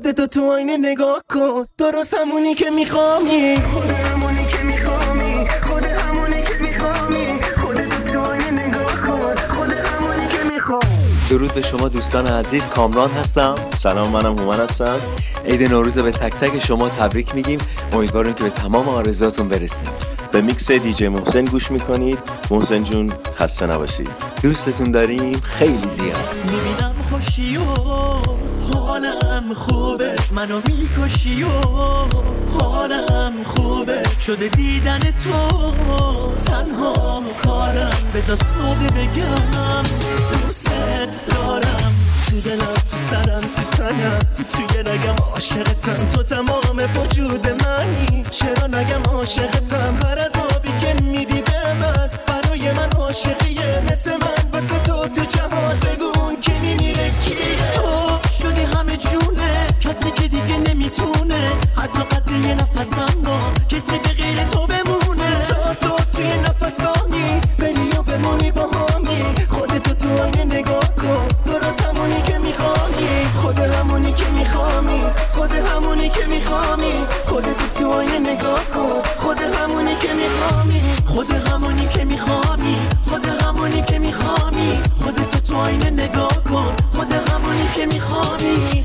خودتو تو آینه نگاه کن، درست همونی که میخوامی، خود همونی که میخوامی، خود همونی که میخوامی، خودتو تو آینه نگاه کن، خود همونی که میخوامی. درود به شما دوستان عزیز، کامران هستم. سلام، منم هومن هستم. عید نوروز به تک تک شما تبریک میگیم. امیدوارم که به تمام آرزوهاتون برسیم. به میکس دیجی محسن گوش میکنید. محسن جون خسته نباشید. دوستتون داریم خیلی زیاد. میبینم خوشی و حالم خوبه، منو میکشی و حالم خوبه، شده دیدن تو تنها کارم، بذار ساده بگم دوست دارم، تو دلم، تو سرم، تو تنم، توی رگم عاشقتم، تو تمام وجود منی، چرا نگم عاشقتم، هر عذابی که میدی به من برای من عاشقیه، مثل من واسه تو جهان بگون که میمیره کیه. تو شدی همه جونه، کسی که دیگه نمیتونه حتی قد یه نفسم با کسی به غیر تو بمونه، تو توی نفسامی بری و بمونی با همی، خودتو تو آینه نگاه کن، درست همونی که میخوامی، خود همونی که میخوامی، خود همونی که میخوامی، خودتو تو آینه نگاه کن، خود همونی که میخوامی، خود همونی که میخوامی، خود همونی که میخوامی، خودتو تو آینه نگاه کن، خود همونی که میخوامی.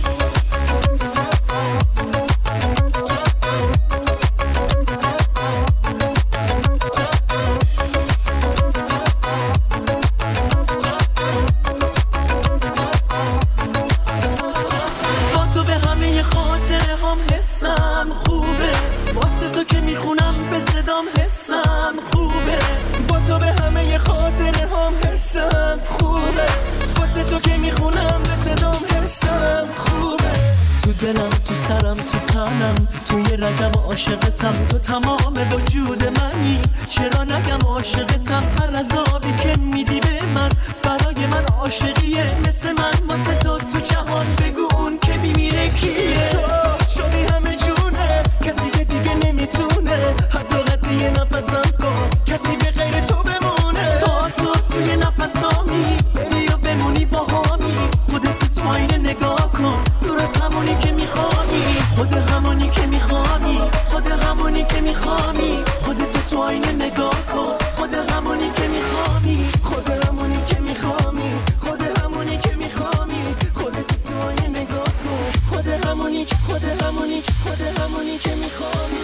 عاشقتم، تو تمام وجود منی، چرا نگم عاشقتم، هر عذابی که میدی به من برای من عاشقیه، مثل من واسه تو جهان بگو اون که میمیره کیه. تو شدی همه جونه، کسی که دیگه نمیتونه حتی قد یه نفسم کن، کسی به غیر تو بمونه، تو توی نفسامی بری و بمونی با همی، خودت تو آینه نگاه کن، درست همونی که میخوانی، خود همونی که میخوانی، خود همونی که میخوانی، خودت تو آینه نگاه کن، خود همونی که میخوانی، خود همونی که میخوانی، خود همونی که میخوانی، خودت تو آینه نگاه کن، خود همونی که خود همونی که خود همونی که میخوانی.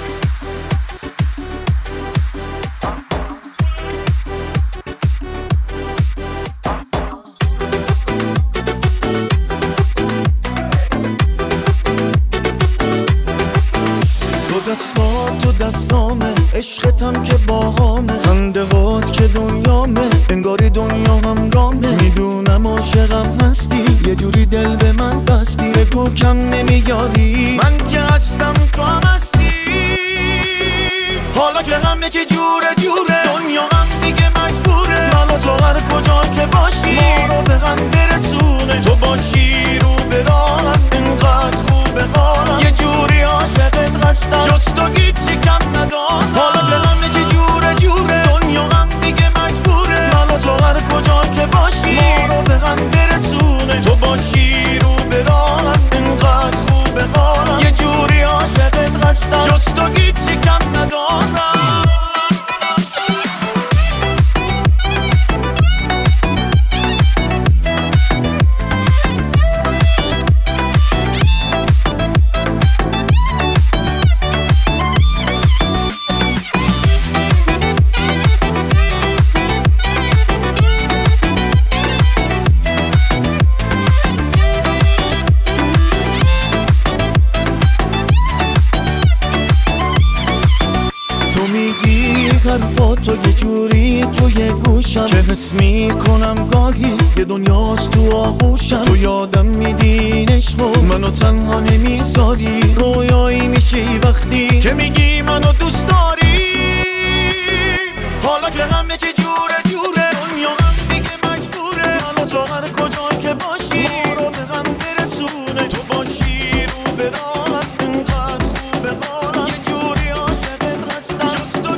تو دستامه، عشقتم که باهامه، خنده هات که دنیامه، انگاری دنیا هم رامه، میدونم عاشقم هستی، یه جوری دل به من بستی، بگو کم نمیاری، من که هستم تو هم هستی، حالا که همه چه جوره دنیا هم دیگه مجبوره، من و تو هر کجا که باشی ما رو به هم برسونه، تو باشی رو به راهم، اینقدر خوبه حالم، یه جوری عاشقت هستم، جز تو هیچی کم ندارم، حالا که همه چی جوره دنیا هم دیگه مجبوره، من و تو هر کجا که باشی ما رو به هم برسونه، تو باشی رو به راهم، اینقدر خوبه حالم، یه جوری عاشقت هستم، جز تو هیچی کم ندارم. حرفاتو یه جوری توی گوشم که حس میکنم گاهی یه دنیاست تو آغوشم، تو یادم میدین عشقو منو تنها نمیذاری، رویایی میشی وقتی که میگی منو دوست داری، حالا که همه چه جوره دنیا هم دیگه مجبوره، من و تو هر کجا که باشی ما رو به هم برسونه، تو باشی رو به راهم، اینقدر خوبه حالم، یه جوری عاشقت هستم، جز تو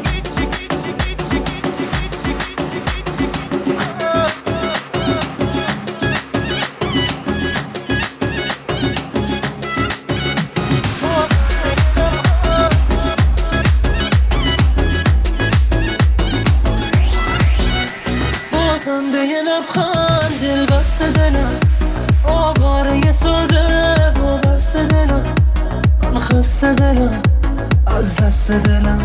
خسته دلم از دست دلم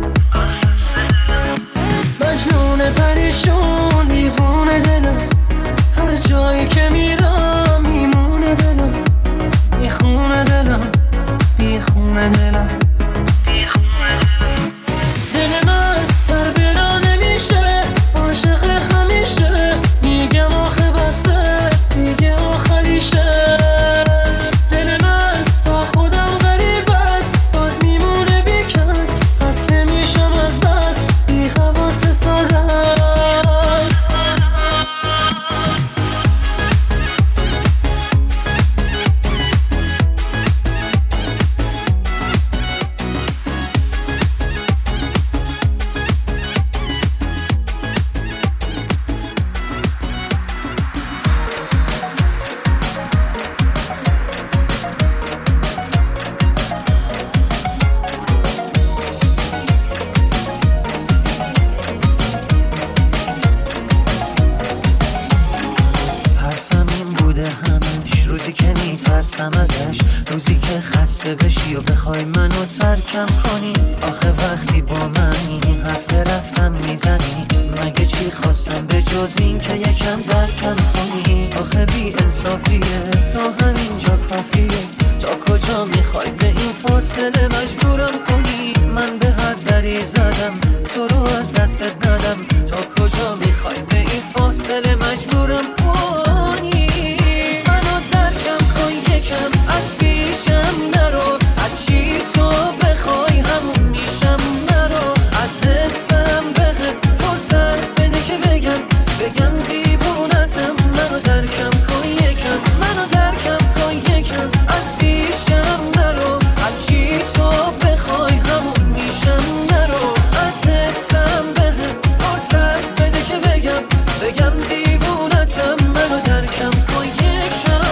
مجنون پریشون دیوونه دلم هر جایی که میرم میمونه دلم میخونه دلم میخونه دلم دل من تر برا نمیشه عاشق همیشه میگم آخه بسه میگه آخریشه دل من با خودم غریب است باز میمونه بی کس خسته میشم از بس بی حواس ساده است روزی که خسته بشی و بخوای منو ترکم کنی آخه وقتی با منی حرف رفتم میزنی مگه چی خواستم به جز این که یکم درکم کنی آخه بی انصافیه تا همینجا کافیه تا کجا میخوای به این فاصله مجبورم کنی من به هر دری زدم تو رو از دستت ندم تا کجا میخوای به این فاصله مجبورم کنی منو درکم کن یکم از پیشم نرو هرچی تو بخوای همون میشم نرو از حسم بهت فرصت بده که بگم دیوونتم منو درکم کن یکم منو درکم کن یکم از پیشم نرو هرچی تو بخوای همون میشم نرو از حسم بهت فرصت بده که بگم دیوونتم منو درکم کن یکم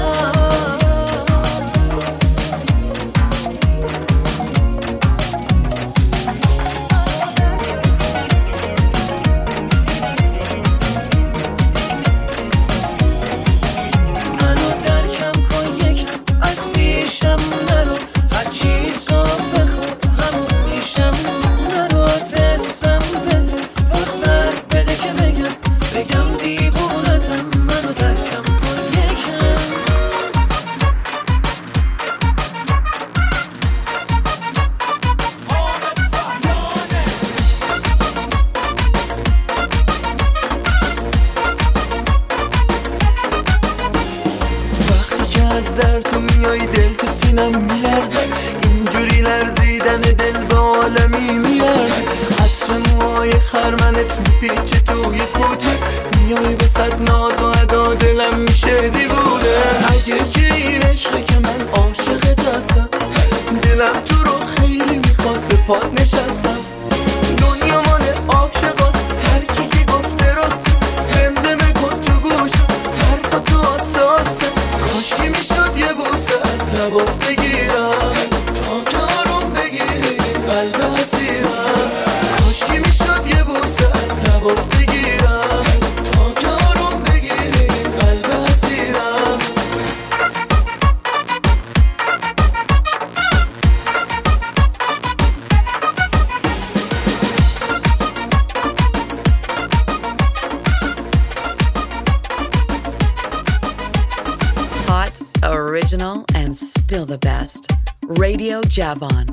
Original and still the best. Radio Javon.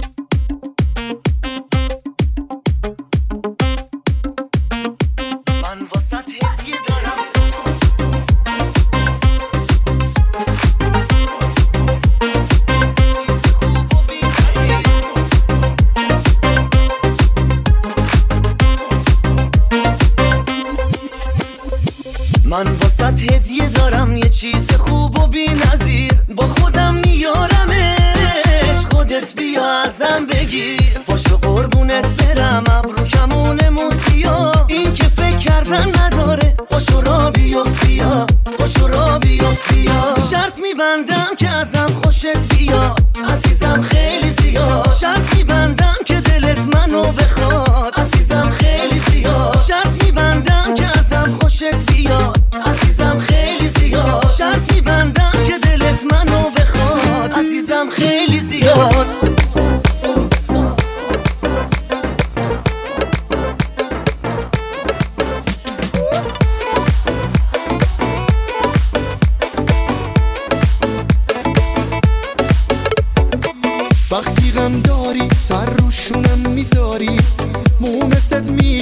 من واسط هدیه دارم یه چیز خوب و بی نظیر با خودم میارمش خودت بیا ازم بگیر پاشو قربونت برم ابرو کمون موسیا این که فکر کردن نداره پاشو را بیفت بیا پاشو را بیفت بیا شرط میبندم که ازم خوشت بیاد عزیزم خیلی زیاد شرط میبندم که دلت منو بخواد عزیزم خیلی زیاد شرط میبندم که ازم خوشت بیاد عزیزم خیلی زیاد شرط میبندم که دلت منو بخواد عزیزم خیلی زیاد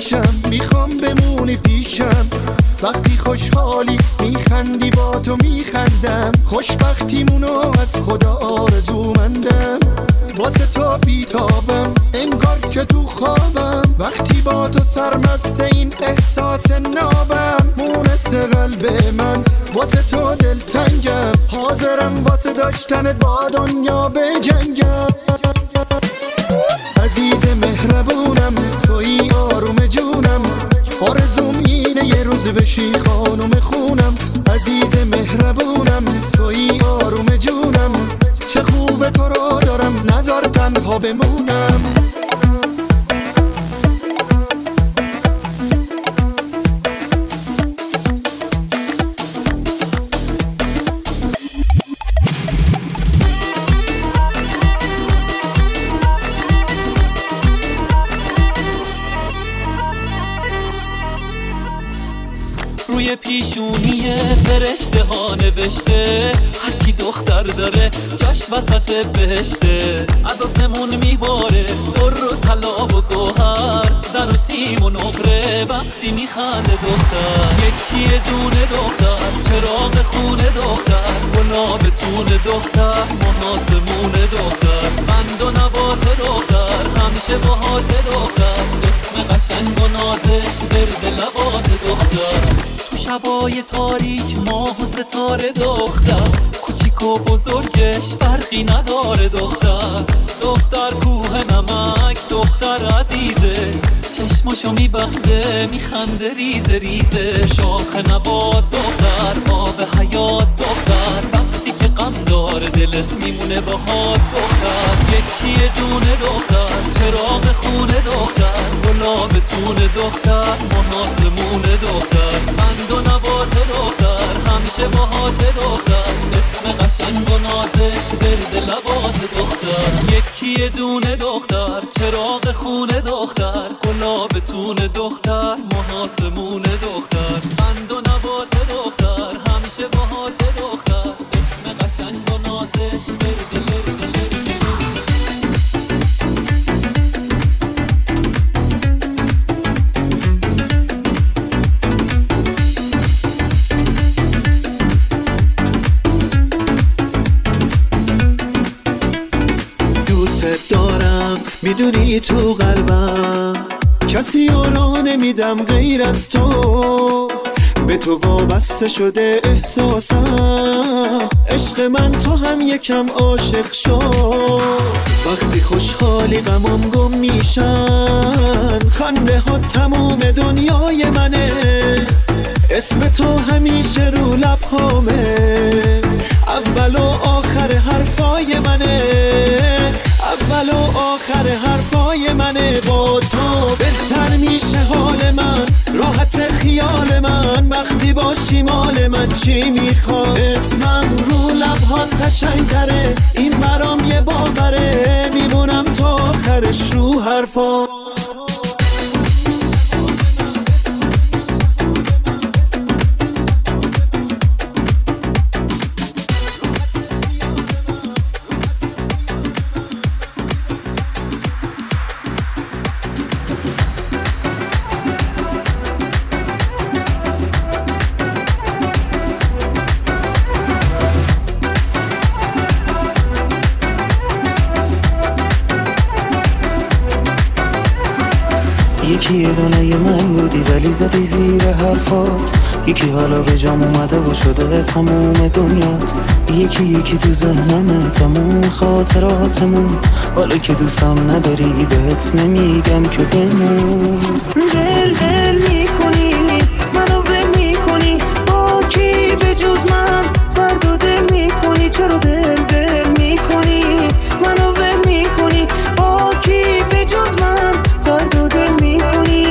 پیشم، میخوام بمونی پیشم. وقتی خوشحالی میخندی با تو میخندم، خوشبختیمونو از خدا آرزومندم. واسه تو بیتابم انگار که تو خوابم، وقتی با تو سرمست این احساس نابم. مونس قلب من واسه تو دلتنگم، حاضرم واسه داشتنت با دنیا بجنگم. عزیز مهربونم توی آروم جونم، آرزوم اینه یه روز بشی خانم خونم. عزیز مهربونم توی آروم جونم، چه خوبه تو رو دارم نذار تنها بمونم. روی پیشونی فرشته ها نوشته هر کی دختر داره جاش وسط بهشته. از آسمون میباره در و طلا و گوهر، زر و سیم و نقره وقتی میخنده دختر. یکی دونه دختر چراغ خونه دختر، گلابتون دختر محاسمون دختر. بند و نبات دختر همیشه باهات دختر، اسم قشنگ و نازش ورد لبات دختر. تو شبای تاریک ماه و ستاره دختر، کوچیک و بزرگش فرقی نداره دختر. دختر کوه نمک دختر عزیزه، چشماشو میبنده میخنده ریزه ریزه. شاخ نبات دختر آب حیات دختر، وقتی که غم داره دلت میمونه باهات دختر. یکی دونه دختر چراغ خونه دختر، گلابتون دختر محاسمون دختر. بند و نبات دختر همیشه باهات دختر، اسم قشنگ و نازش ورد لبات دختر. یکی دونه دختر چراغ خونه دختر، گلابتون دختر محاسمون دختر. بند و نبات دختر همیشه باهات دختر، اسم قشنگ و نازش ورد لبات. میدونی تو قلبم کسی یارا نمیدم غیر از تو، به تو وابسته شده احساسم. عشق من تو هم یکم عاشق شو، وقتی خوشحالی غمم گم میشن. خنده ها تموم دنیای منه، اسم تو همیشه رو لبهامه. اول و آخر حرفای منه، اول و آخر حرفای منه. با تو بهتر میشه حال من، راحت خیال من. وقتی باشی مال من چی میخوام؟ اسمم رو لبهات قشنگ‌تره، این برام یه باوره. میمونم تا آخرش رو حرفام. یکی یه دونه من بودی ولی زدی زیر حرفات، یکی حالا به جام اومده و شده تموم دنیات. یکی تو ذهنمه تموم خاطراتمون، حالا که دوستم نداری بهت نمیگم که بمون. دل میکنی منو ول میکنی، با کی به جز من درد و دل میکنی؟ چرا دل میکنی منو ول میکنی، با کی به جز من درد و دل میکنی؟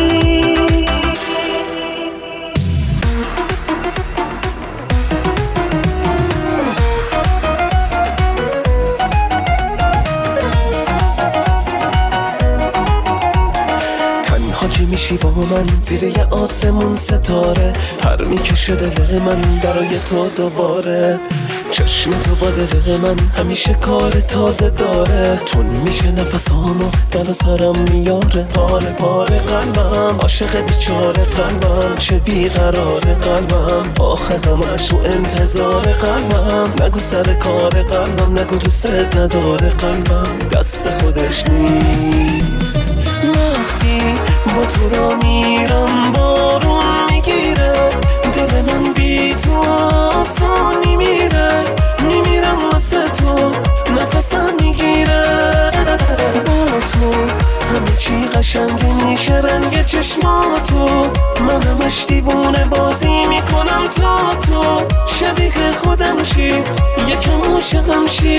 تنها که میشی با من زیر یه آسمون ستاره، پر میکشه دل من برای تو دوباره. چشم تو با دل من همیشه کار تازه داره، تون میشه نفسامو دل سرم میاره. پاره پاره قلبم عاشق بیچاره قلبم، چه بیقرار قلبم آخه همش تو انتظار قلبم. نگو سر کار قلبم، نگو دوست نداره قلبم، دست خودش نیست. وقتی با تو را میرم بارون میگیره، دل من بی تو آسان میمیره. میمیرم واسه تو نفسم میگیره. با تو همه چی قشنگ میشه، رنگ چشماتو من همش دیوونه بازی میکنم تا تو شبیه خودم شی، یکم عاشقم شی.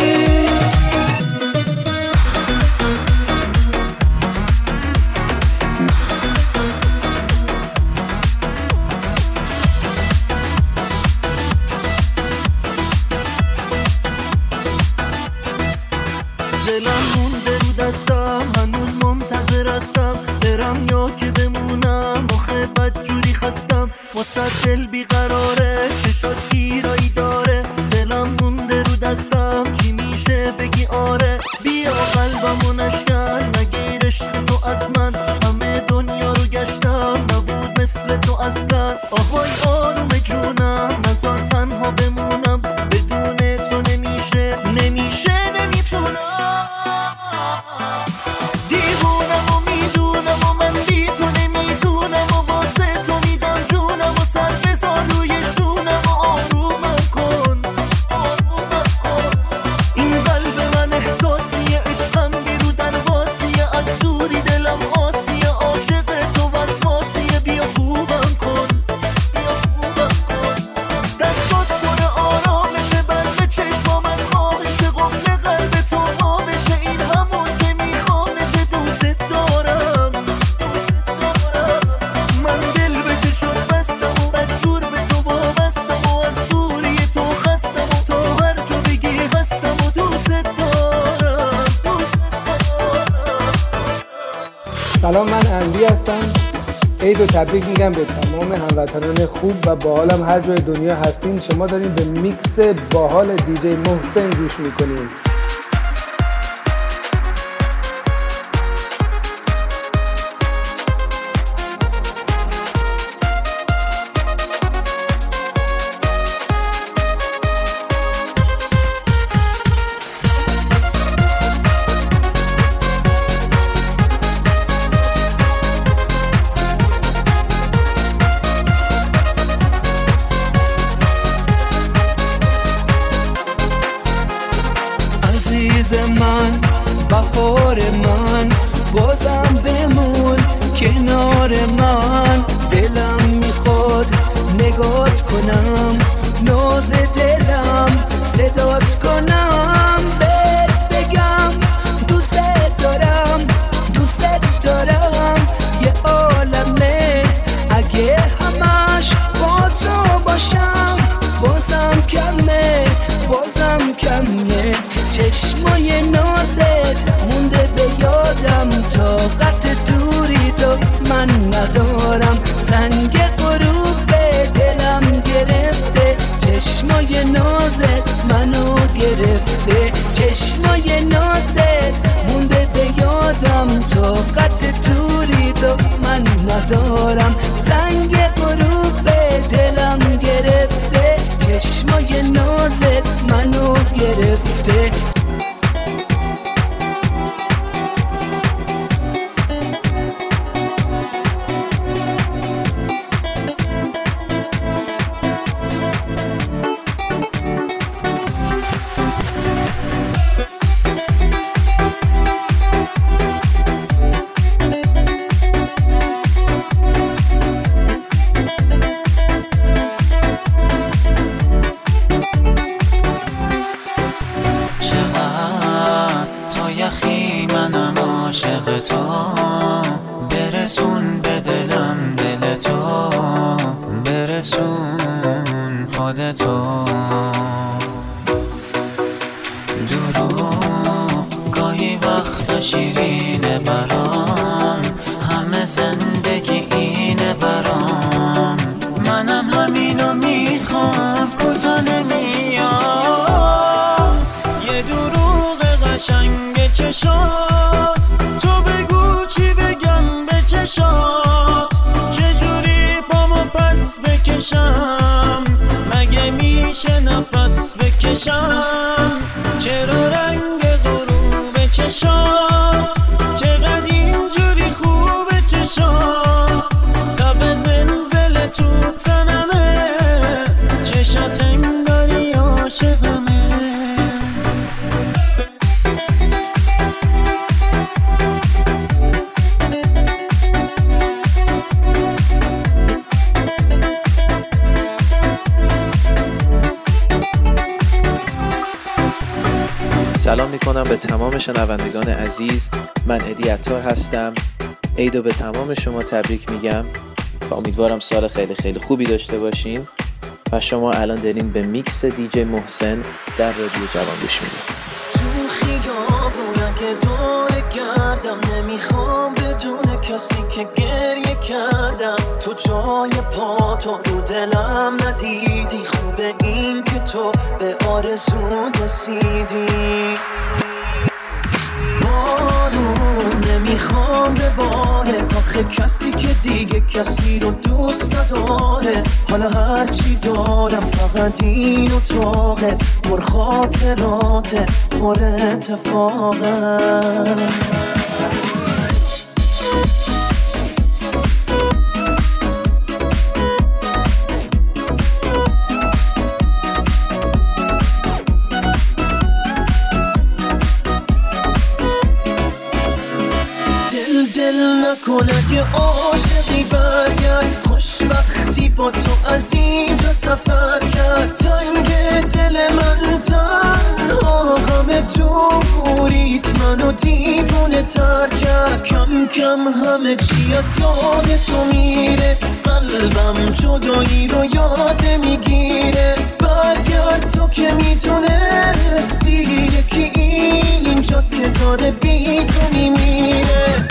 دلم مونده رو دستم، هنوز منتظر هستم برم یا که بمونم. آخه بد جوری خستم، واسه دل بیقراره، چشات گیرایی داره. دلم مونده رو دستم، چی میشه بگی آره. بیا قلبمو نشکن، نگیر عشق تو از من. همه دنیا رو گشتم، نبود مثل تو اصلا. آهای آروم جونم، نذار تنها بمونم. بدون تو نمیشه نمیتونم. دیوونم و میدونم و من بی تو نمیتونم، و واسه تو میدم جونم و سر بذار روی شونم و آرومم کن. این قلب من احساسیه، عشقم بیرو درواسیه، از دوری دلم آسیه، عاشق تو وسواسیه. بیا خوبم کن، دستات کنه آرامشه، بند چشمام از خوابشه، قفل قلب تو خوابشه. این همون که میخوامشه، دوست دارم. من دل به چشات بستم و بدجور به تو وابستم، و از دوری تو خستم و تا هر جا بگی هستم و دوست دارم. سلام، من اندی هستم. عید و تبریک میگم به تمام هموطنان خوب و باحالم هر جای دنیا هستین. شما دارین به میکس باحال دیجی محسن گوش میکنین. عزیز من، بهار من، بازم بمون کنار من. دلم میخواد نگات کنم، ناز دلم صدات کنم. بهت بگم دوست دارم، یه عالمه اگه همش با تو باشم. بازم کمه چشمای نازت مونده به یادم. طاقت دوری تو من ندارم، زنگ غروب به دلم گرفته. چشمای نازت منو گرفته، چشمای نازت مونده به یادم. طاقت دوری تو من ندارم، زنگ غروب به دلم گرفته. چشمای نازت منو گرفته. منم عاشق تو، برسون به دلم دل تو، برسون خودتو. دروغ گاهی وقتا شیرینه برام، همه زندگی اینه برام. منم همینو میخوام، کجا نمیام. چشات، تو بگو چی بگم به چشات، چجوری پامو پس بکشم، مگه میشه نفس بکشم، چرا رنگ غروب چشات چقدر اینجوری خوبه چشات، تا به زلزله تو تنمه، چشات انگاری عاشقمه. سلام میکنم به تمام شنوندگان عزیز. من ادی عطار هستم. عیدو به تمام شما تبریک میگم و امیدوارم سال خیلی خیلی خوبی داشته باشین و شما الان دارین به میکس دیجی محسن در رادیو جوان گوش میدید. تو خیابونه که دور گردم، نمیخوام بدون کسی که گریه کردم، تو جای پاتو رو دلم ندیدی، خوبه این که تو به آرزو رسیدی. بارون نمیخوام بباره، آخه کسی که دیگه کسی رو دوست نداره، حالا هرچی دارم فقط این اتاقه، پر خاطراته پر اتفاقه. نکنه یه عاشقی برگرد، خوشبختی با تو از اینجا سفر کرد، تنگ دل من تنها غم دوریت منو دیوونه تر کرد، کم کم همه چی از یاد تو میره، قلبم جدایی رو یاد میگیره، برگرد تو که میتونستی، یکی اینجاست که داره بی تو میمیره.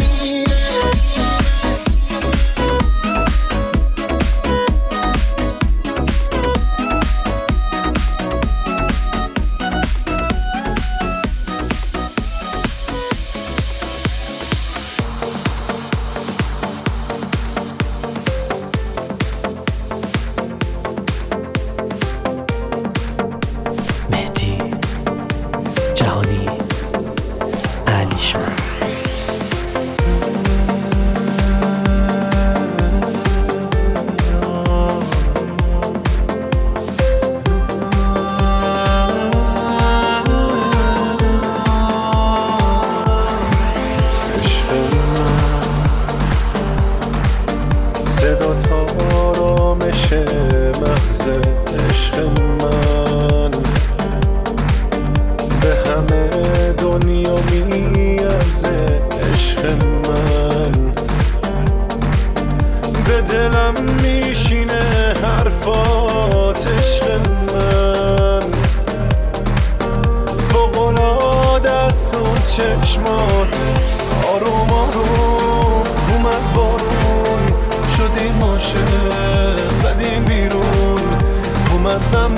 چشمات آروم آروم اومد بارون، شدیم عاشق زدیم بیرون، اومد نم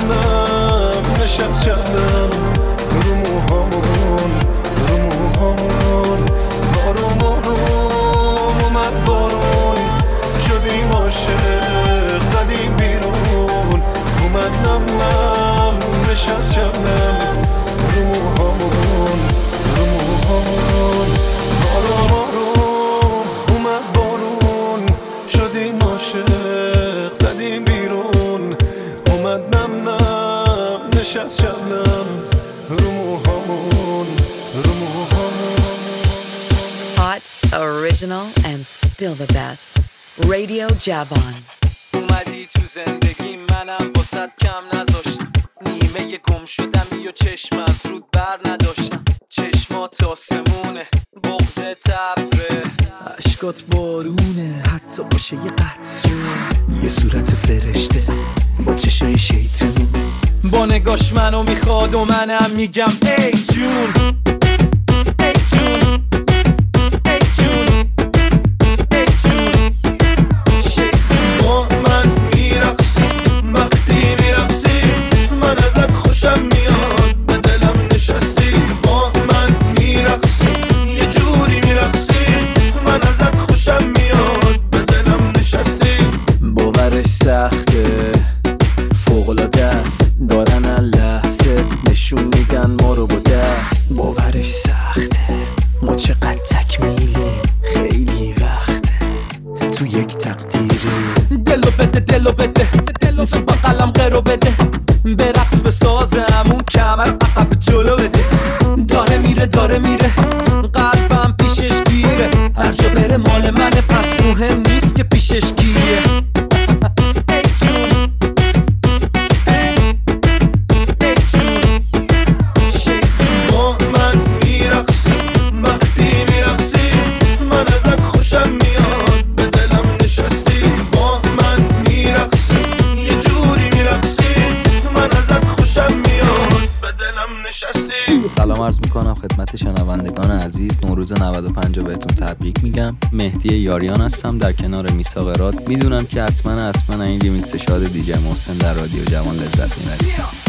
نم نشست شبنم رو موهامون رو موهامون، آروم آروم اومد بارون، شدیم عاشق زدیم بیرون، اومد نم نم نشست شبنم رو موهامون رو موهامون، آروم آروم اومد بارون، شدیم عاشق زدیم بیرون، اومد نم نم نشست شبنم رو موهامون رو موهامون. Hot, original and still the best. Radio Javon. اومدی تو زندگی منم واسط کم نذاشتم، نیمه گم شدم یا چشم از رود بر نداشتم، چشمات آسمونه بغض تبره، عشقات بارونه حتی باشه یه قطره، یه صورت فرشته با چشای شیطون، با نگاش منو میخواد و منم میگم ای جون ای جون ای جون ای جون، شیطون با من میرقصی، وقتی میرقصی من ازت خوشم میاد، به دلم نشستی، با من میرقصی میگن ما رو با دست. باورش سخته ما چقدر تکمیلی، خیلی وقته تو یک تقدیری. دلو بده دلو بده تو بقلم قرو بده، برقص به سازم اون کمر عقب جلو بده. داره میره قلبم پیشش گیره، هر جا بره مال منه پس مهم نیست که پیشش گیره. سلام عرض میکنم خدمت شنوندگان عزیز، نوروز 95 بهتون تبریک میگم. مهدی یاریان هستم در کنار میثاق راد. میدونم که حتما این ریمیکس شاد دیجی محسن در رادیو جوان لذت میبرید.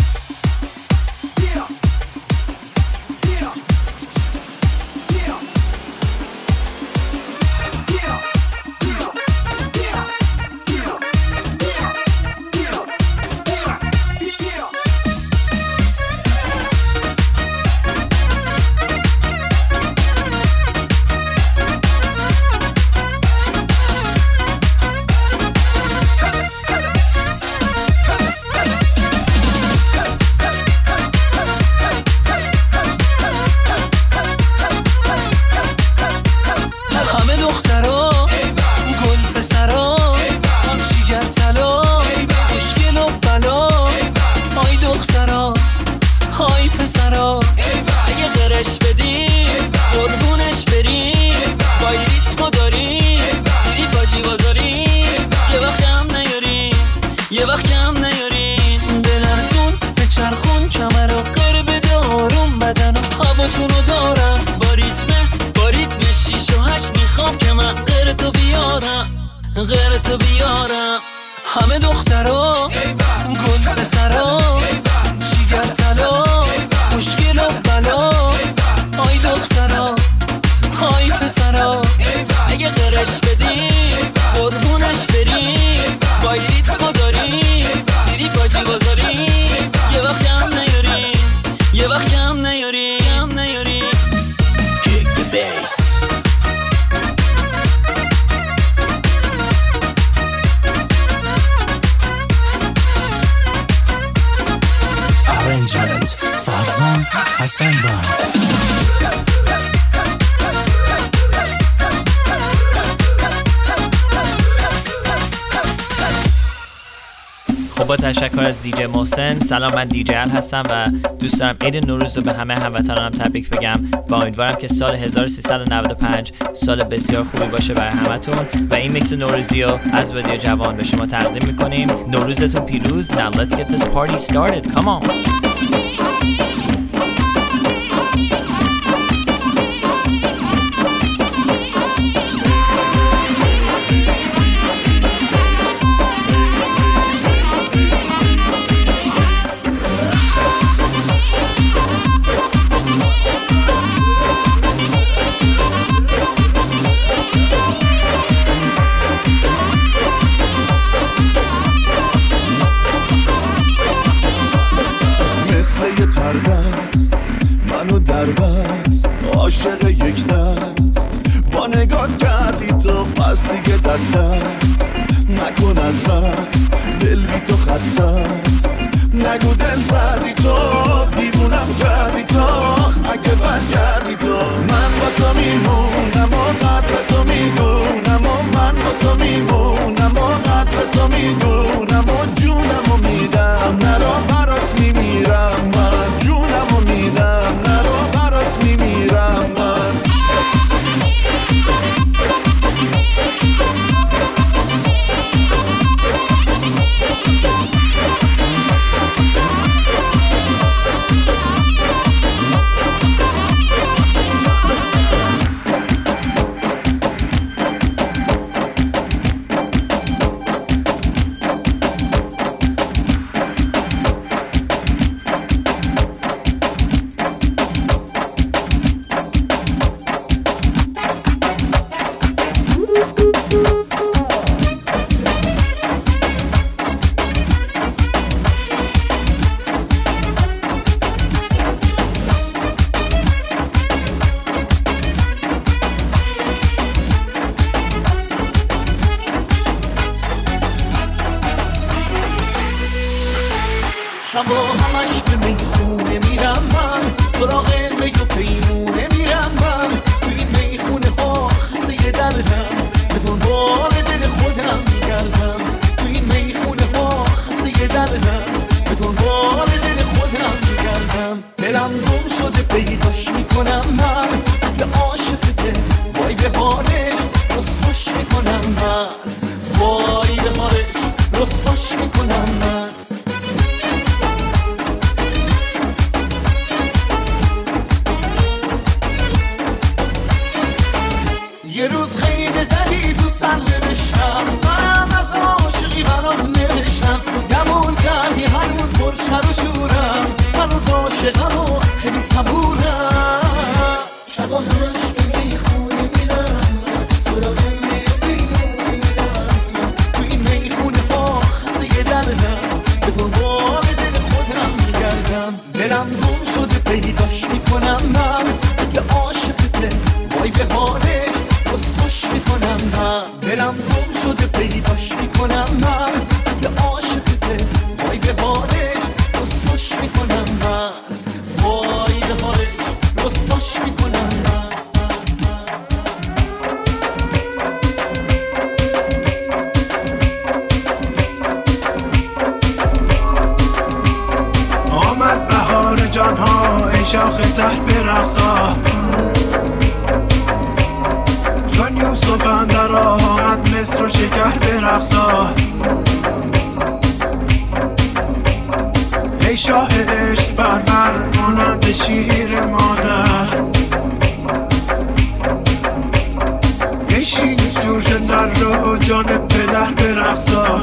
غیرتو بیارم همه دخترا گل پسرا جیگر طلا مشکل و بلا آی دخترا آی پسرا اگه غیرش بدی قربونش بری با ریتمو داری تیری باجی بازاری یه وقت هم نیاری یه وقت هم نیاری Kick the bass Arrangement Farzan Hassan Band خب با تشکر از دیجی محسن. سلام، من دیجی ال هستم و دوست دارم عید نوروز رو به همه هموطنانم تبریک بگم و امیدوارم که سال 1395 سال بسیار خوبی باشه برای همتون و این میکس نوروزی رو از رادیو جوان به شما تقدیم میکنیم. نوروزتون پیروز. Now let's get this party started. Come on. منو در بست عاشق یک دست با نگاه کردی تو پس دیگه دست است نکن از دست دل بی تو خسته است نگو دل سردی تو دیوونم کردی تو اگه برگردی تو من با تو میمونم و قدر تو میدونم و من با تو میمونم و قدر تو میدونم و جونم و میدم نرو برات میمیرم من جونم و میدم نرو برات میمیرم من دلم گم شده پیداش میکنم من یه عاشقته وای به حالش رسواش میکنم من وای به حالش رسواش میکنم من یه روز خیلی زدی تو سر نوشتم منم از عاشقی برام نوشتم گمون کردی هنوز پرشر و شورم هنوز عاشقم و خیلی صبورم شبا همش به میخونه میرم سراغ میخونه میرم تو این میخونه ها خسته دردم به دنبال دل خودم میگردم دلم گم شده پیداش میکنم من یه عاشقته وای به حالش رسواش میکنم من دلم گم شده پیداش میکنم من یه عاشقته وای به حالش رسواش میکنم من وای به حالش رسواش میکنم من آمد بهار جانها ای شاخ ته برقصا جان یوسف اندر آمد مصر و شکر برقصا ای شاه عشق بربر مانند شیر مادر ای شیر جوش در رو جان پدر برقصا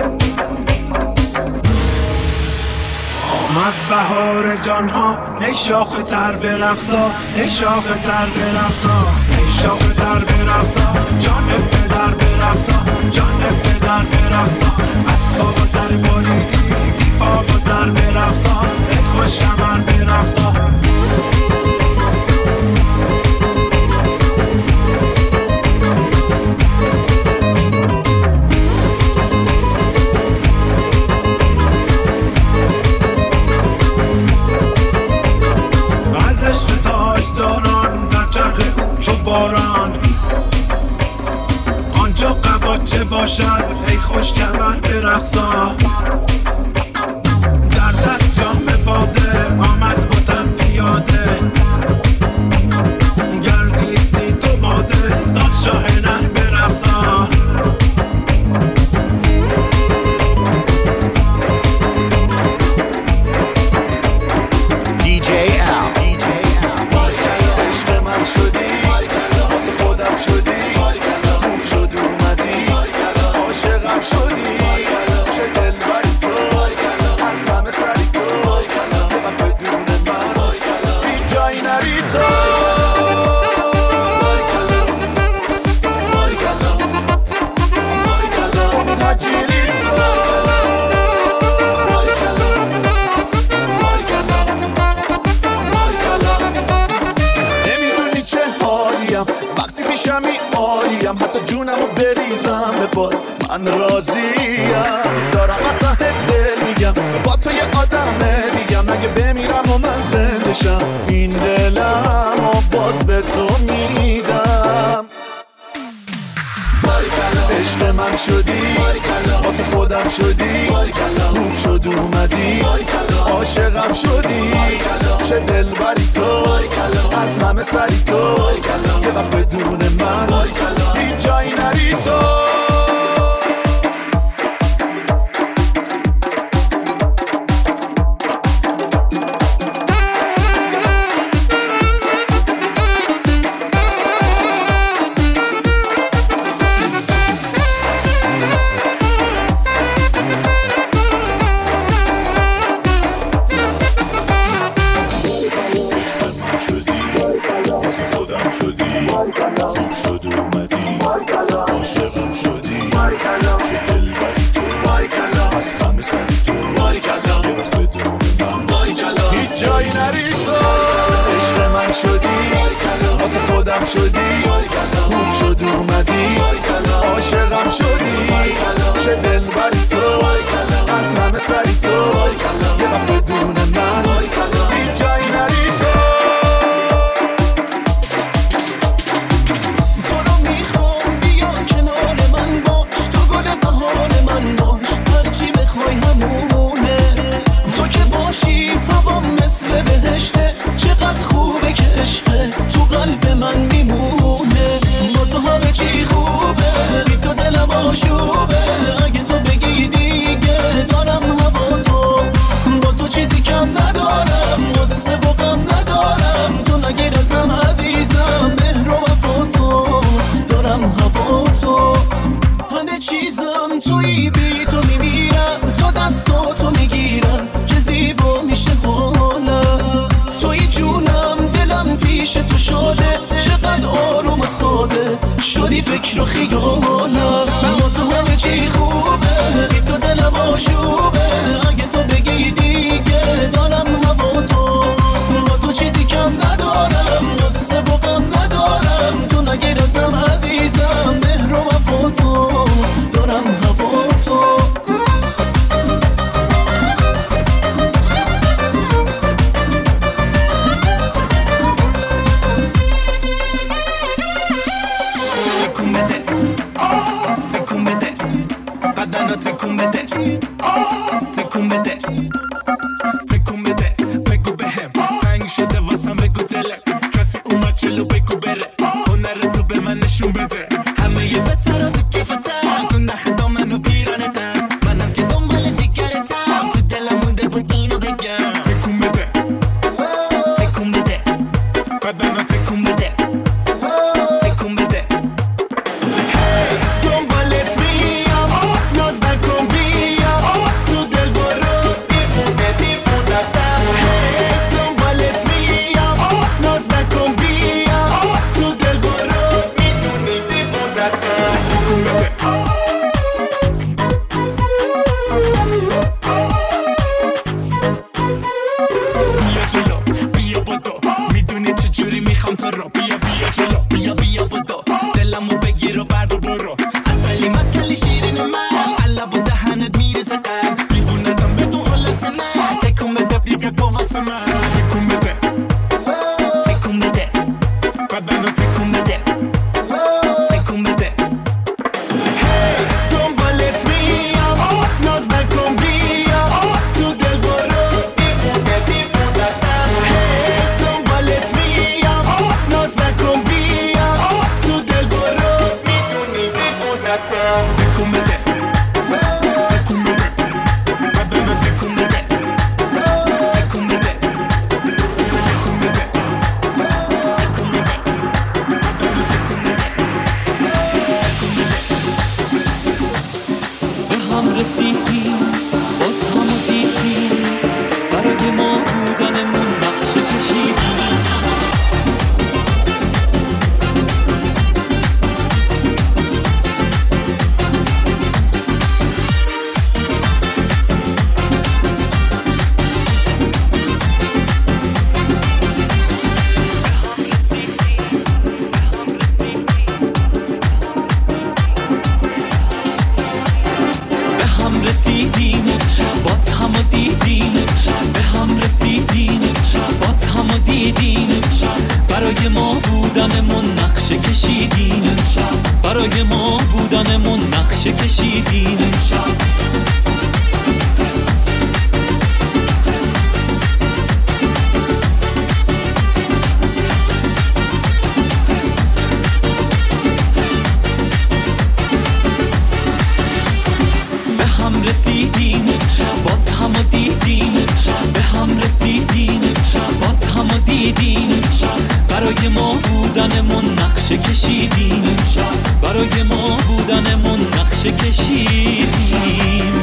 آمد بهار جانها ای شاخ تر برقصا ای شاخ تر برقصا ای شاخ تر برقصا جان پدر برقصا جان پدر برقصا اسباب و سر بریدی بی پا و سر برقصا ای خوش کمر برقصا باران آنجا قباچه باشد ای خوش کمر برقصا در دست جام باده آمد بطن پیاده گر نیستی تو ماده سال شاه نر برقصا حتی جونمو بریزم به باد من راضیم دارم از ته دل میگم با تو یه آدمه دیگم اگه بمیرم و من زنده شم این دلم و باز به تو میدم عشق من شدی واسه خودم شدی خوب شد اومدی عاشقم شدی چه دل بری تو از همه سری تو یه وقت بدون من هیچ جایی نری تو خوب شد اومدی عاشقم شده چقدر آروم و ساده شدی فکر و خیالم من با تو همه چی خوبه بی تو دلم آشوبه اگه تو بگی دیگه دارم هوا تو با تو چیزی کم ندارم قصه و غم ندارم تو نگیرتم عزیزم مهر و وفا تو دارم هوا تو تکون بده تکون بده بگو بهم تنگ شده واسم بگو دلم کسی اومد جلو بگو بره هنر تو به من نشون بده همه یه پسرا تو کیفتن تو نخ دامن و پیرانتن منم که دنبال جگرتم تو دلم مونده بود اینو بگم تکون بده تکون بده بدنو تکون بده تکون بده دنبالت میام ناز نکن بیا تو دل برو دیوونه دیوونتم دنبالت میام ناز نکن بیا تو دل برو میدونی دیوونتم تکون بده بیا جلو بیا بدو میدونی چجوری میخوام تو رو بیا بیا جلو بیا بیا بدو دلمو بگیر و بر برو اصلی مسئله شیرین من علب و دهنت میرزه قد دیوونتم به تو خلاص من تکون بده دیگه تو واسه من تکون بده تکون بده بدنو تکون بده تکون بده دنبالت میام ناز نکن بیا تو دل برو دیوونه دیوونتم دنبالت میام ناز نکن بیا تو دل برو میدونی دیوونتم تکون بده تکون بده بدنو تکون بده تکون بده تکون بده تکون بده بدنو تکون بده تکون بده به هم رسیدیم باز همو دیدیم برای ما بودنمون نقشه کشیدیم به هم رسیدیم باز همو دیدیم به هم رسیدیم باز همو دیدیم برای ما بودنمون نقشه کشیدیم برای ما بودنمون نقشه کشیدیم به هم رسیدیم باز همو دیدیم به هم رسیدیم باز همو دیدیم برای ما بودنمون نقشه کشیدیم برای ما بودنمون نقشه کشیدیم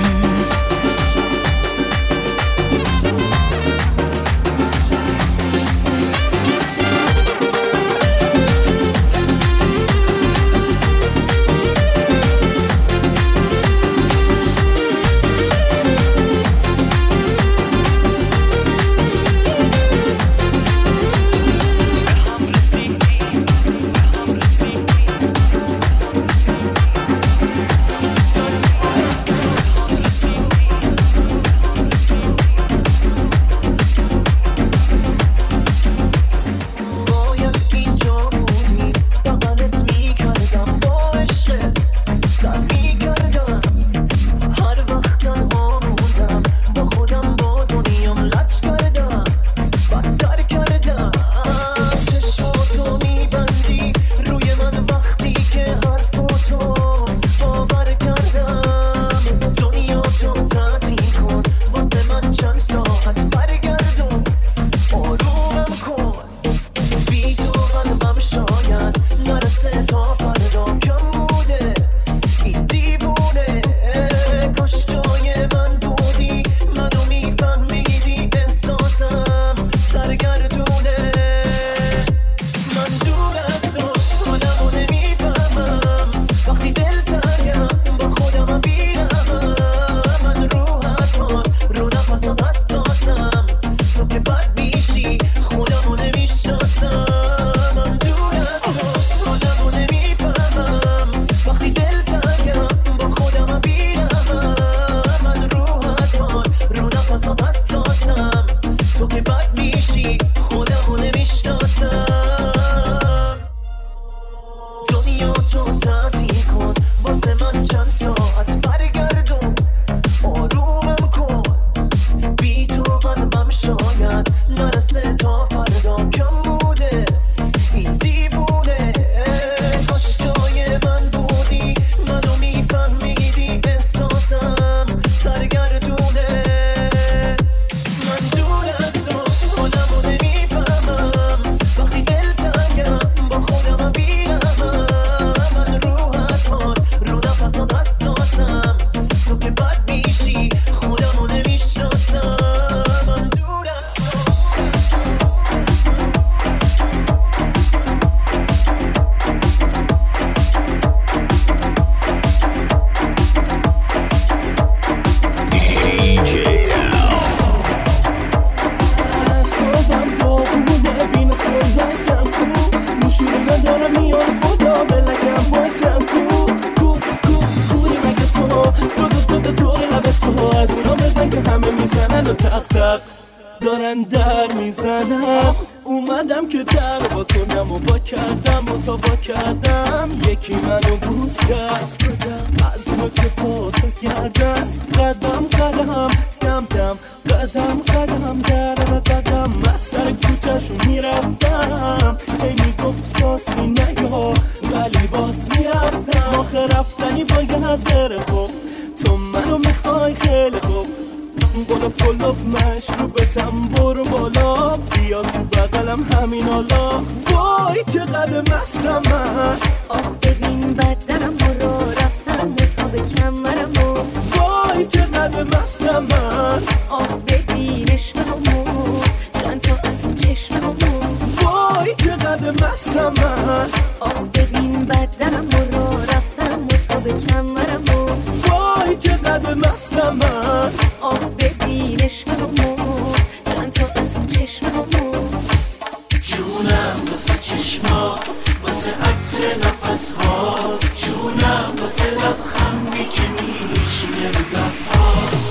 میزنم اومدم که در با کنم و با کردم و تا با کردم یکی منو بوس کرد از ما که پا تا کردن قدم قدم دم دم قدم قدم در قدم از سر کوچه‌شون میرفتم هی میگفت ساسی نیا ولی باز میرفتم آخه رفتنی باید بره خب تو منو میخوای خیلی خوب گلاب گلاب مشروبتم برو بالا بیا تو بغلم همین حالا وای چقدر مستم من آخ ببین بدنم برو رفتم تا به کمرم وای چقدر مستم من آخ ببین عشقمو چند تا از اون چشممو وای چقدر مستم من آخ ببین بدنم برو رفتم تا به کمرم وای چقدر مستم من آخ ببین عشقمو چند تا از اون چشممو جونم واسه چشمات واسه عطر نفسهات جونم واسه لبخندی که میشینه رو لبهات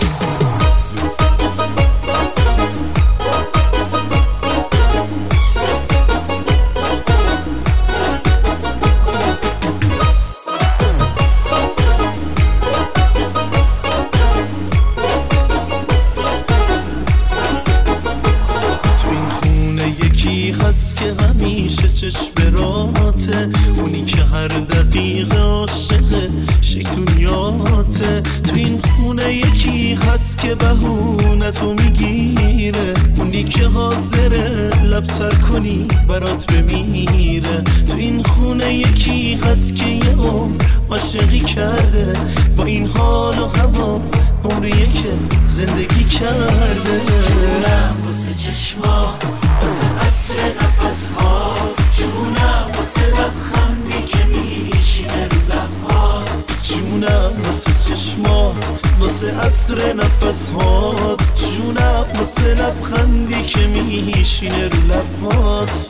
که همیشه چشم راته اونی که هر دقیقه عاشق شیطونیاته تو این خونه یکی هست که بهونتو میگیره اونی که حاضره لبتر کنی برات بمیره تو این خونه یکی هست که یه عمر عاشقی کرده با این حال و هوا عمریه که زندگی کرده جونم واسه چشمات واسه عطر نفسهات جونم واسه لبخندی که میشینه رو لبهات جونم واسه چشمات واسه عطر نفسهات جونم واسه لبخندی که میشینه رو لبهات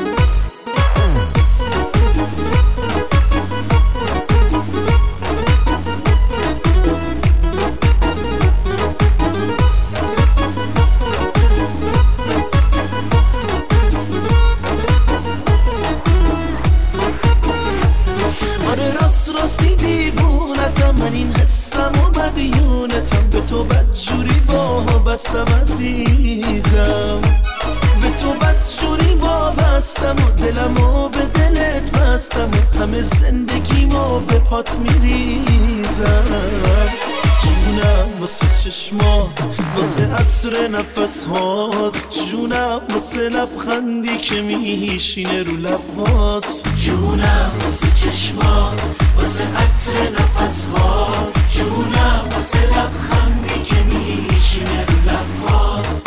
راستی دیوونتم من این حسم و مدیونتم به تو بدجوری وابستم عزیزم به تو بدجوری وابستم و دلمو به دلت بستم و همه زندگیمو به پات میریزم جونم واسه چشمات واسه عطر نفسهات جونم واسه لبخندی که میشینه رو لبهات جونم واسه چشمات واسه عطر نفسهات جونم واسه لبخندی که میشینه رو لبهات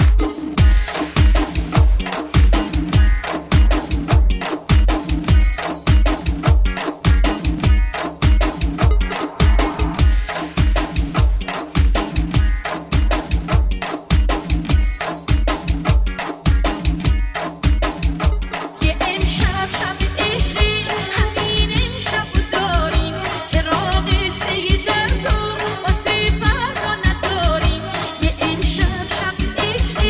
عشق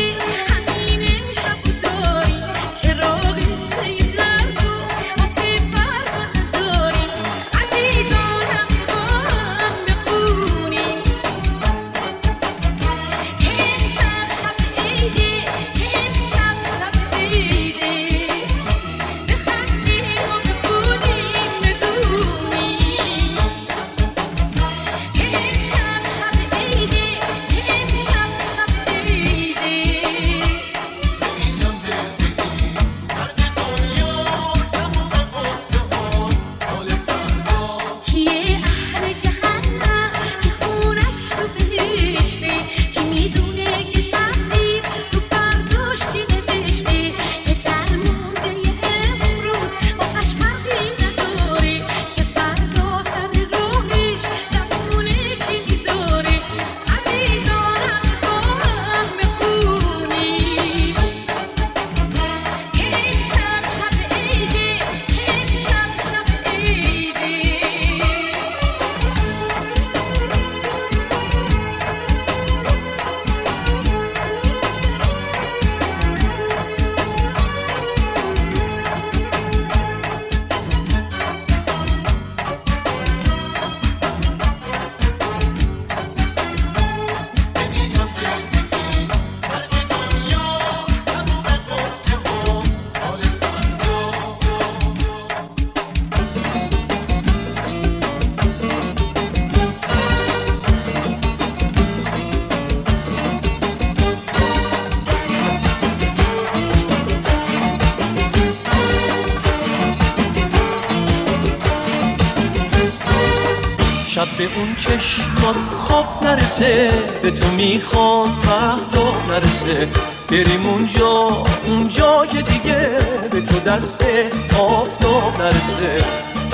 شب به اون چشمات خواب نرسه، به تو میخوام مهتاب نرسه، بریم اونجا که دیگه به تو دست آفتاب نرسه.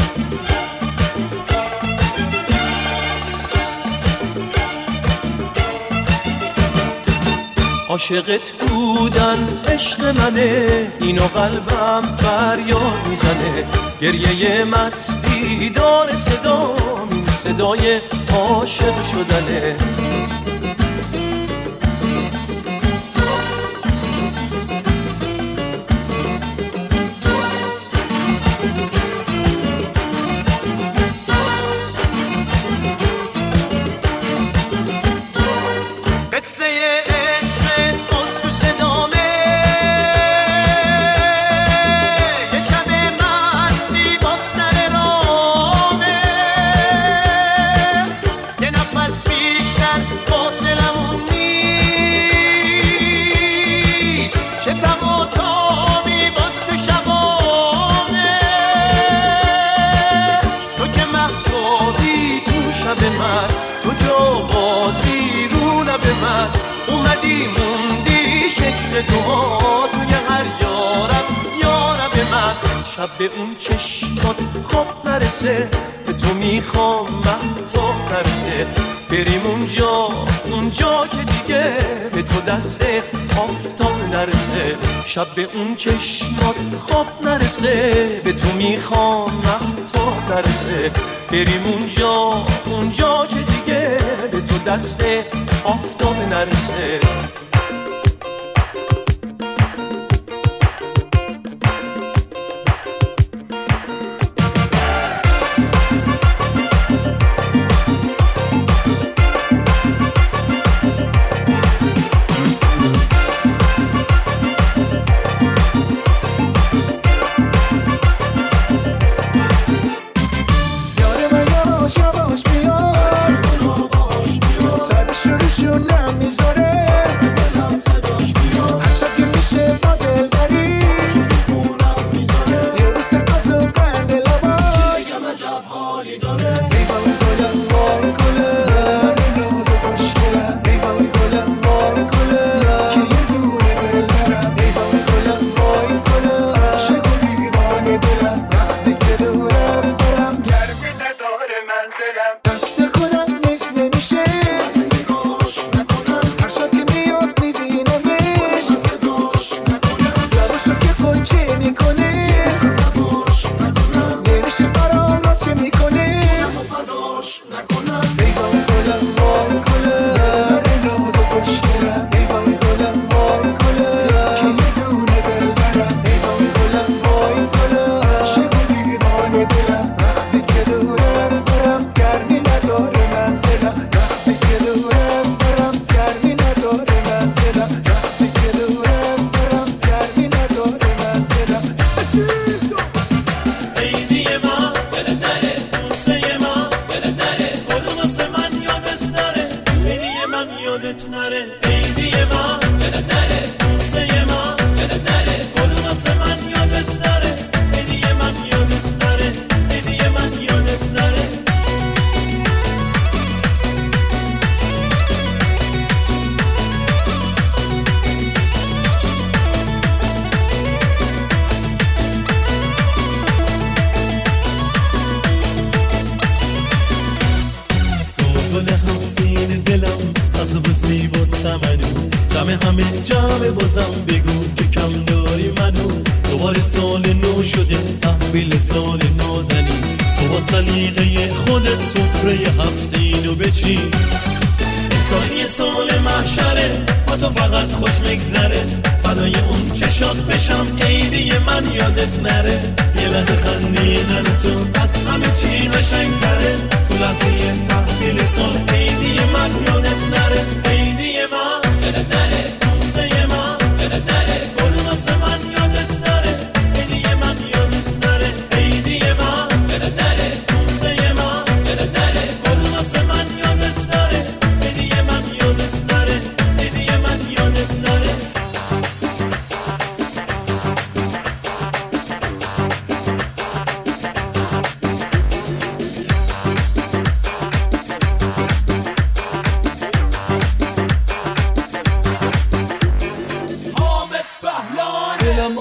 عاشقت بودن عشق منه، اینو قلبم فریاد میزنه، گریه مستی داره صدام، این صدای عاشق شدنه. شب به اون چشمات خواب نرسه، به تو میخوام مهتاب نرسه، بریم اونجا که دیگه به تو دست آفتاب نرسه. شب به اون چشمات خواب نرسه، به تو میخوام مهتاب نرسه، بریم اونجا که دیگه به تو دست آفتاب نرسه.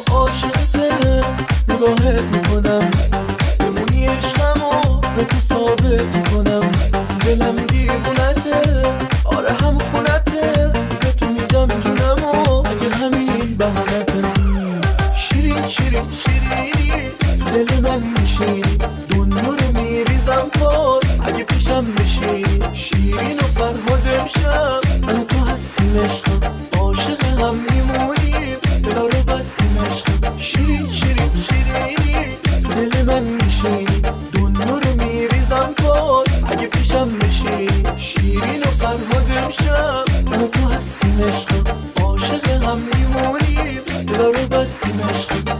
عاشقته نگاهت میکنم بمونی عشقمو به تو ثابت میکنم دلم دیوونته آره هم خونته به تو میدم جونمو اگه همین بهانته شیرین شیرین شیرینی تو دل من میشینی دنیا رو میریزم پار اگه پیشم بشینی شیرین و فرهاد امشب من و تو هستیم عشقم عاشق هم میمونیم دلا رو بستیم عشقم شیرین شیرین شیرینی تو دل من میشینی دنیا رو میریزم پار اگه پیشم بشینی شیرین و فرهاد امشب من و تو هستیم عشقم عاشق هم میمونیم دلا رو بستیم عشقم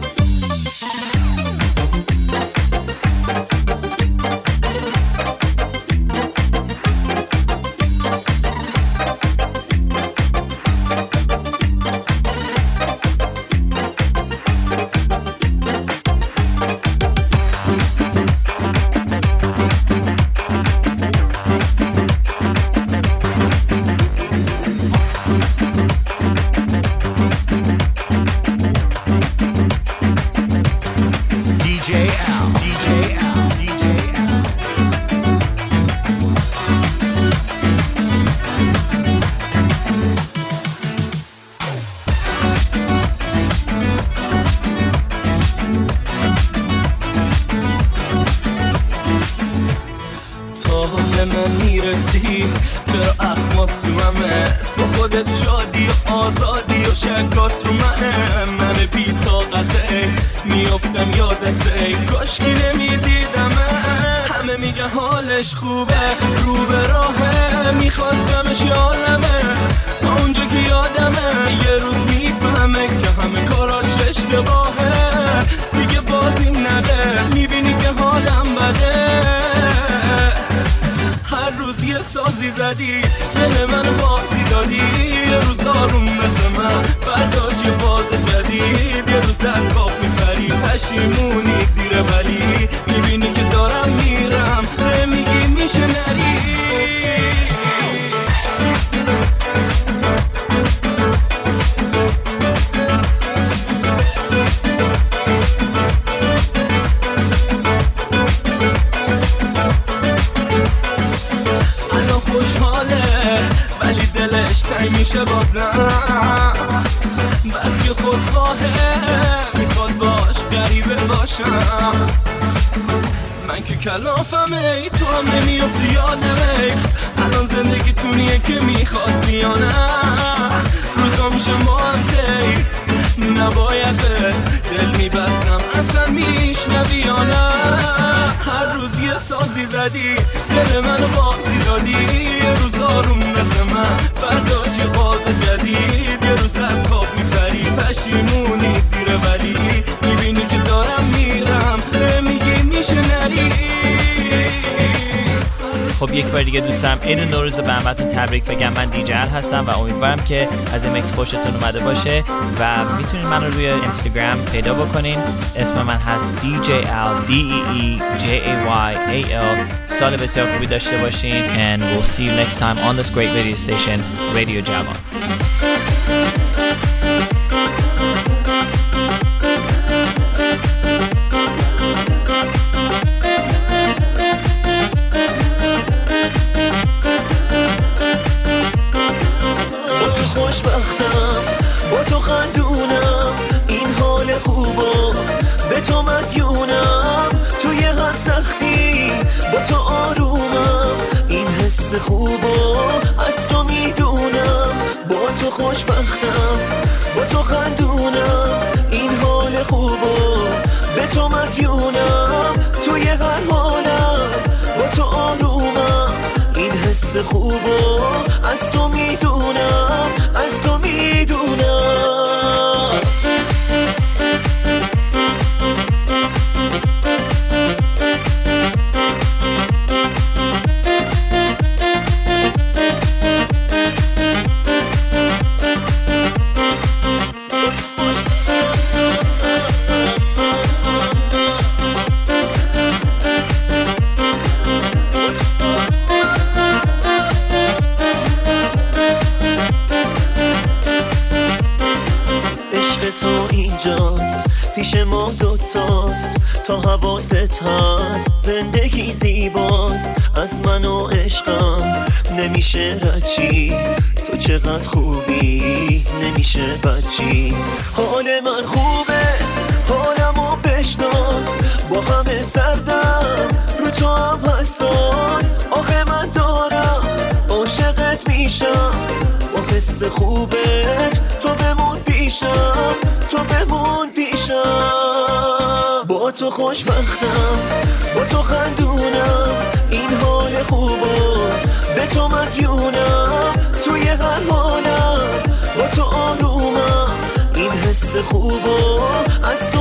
خوبه رو به راهه میخواستمش یادمه تا اونجا که یادمه یه روز میفهمه که همه کاراش اشتباهه دیگه بازیم نده میبینی که حالم بده هر روز یه سازی زدی دل منو بازی دادی یه روز آروم مثل من برداشت یه باز جدید یه روز از خواب میپری پشیمونی دیره ولی میبینی که دارم میرم میگی میشه نری الان خوشحاله ولی دلش تنگ میشه بازم بس که خودخواهه میخواد باش غریبه باشم من که کلافمه ای تو هم نمیافتی یادمه الان زندگی تونیه که میخواستی یا نه روزا میشه ما هم تی نباید بهت دل میبستم اصلا میشنوی یا نه هر روز یه سازی زدی دل منو بازی دادی یه روز آروم مثل من برداشت یه باز جدید یه روز از خواب میپری پشیمونی دیره ولی میبینی که دارم میرم میگی میشه نری خب یک بار دیگه دوستم عید نوروز به همتون تبریک بگم. من دیجی ال هستم و امیدوارم که از این مکس خوشتون اومده باشه و میتونید من رو روی اینستاگرام پیدا بکنین. اسم من هست DJL DEEJAYAL. سال بسیار خوبی داشته باشین and we'll see you next time on this great radio station, Radio Java. خوشبختم با تو خندونم این حال خوبا به تو مدیونم توی هر سختی با تو آرومم این حس خوبا از تو میدونم با تو خوشبختم با تو خندونم این حال خوبا به تو مدیونم توی هر حالم با تو آرومم این حس خوبا از تو میدونم از تو میدونم پیش ما دوتاست تا حواست هست. زندگی زیباست از من و عشقم، نمیشه رچی تو چقدر خوبی، نمیشه بچی. حال من خوبه حالمو بشناس، با همه سردم رو تو هم حساس. آخه من دارم عاشقت میشم، با حس خوبت تو بمون پیشم، تو بمون پیشم. با تو خوشبختم با تو خندونم، این حال خوبو به تو مدیونم. توی هر حالم با تو آرومم، این حس خوبو از